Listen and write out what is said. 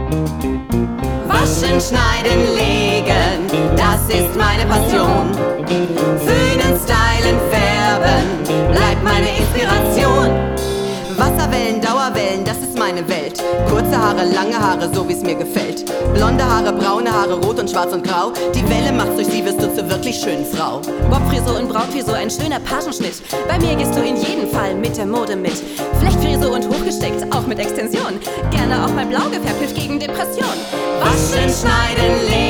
Waschen, schneiden, legen, das ist meine Passion. Föhnen, stylen, färben, bleibt meine Inspiration. Wasserwellen, Dauerwellen, das ist meine Welt. Kurze Haare, lange Haare, so wie's mir gefällt. Blonde Haare, braune Haare, rot und schwarz und grau. Die Welle macht's, durch sie wirst du zur wirklich schönen Frau. Bobfrisur und Brautfrisur, ein schöner Pagenschnitt. Bei mir gehst du in jedem Fall mit der Mode mit. Flechtfrisur und hochgesteckt, auch mit Extension. Gerne auch mal blau gefärbt, hilft gegen Depression. Waschen, schneiden, legen.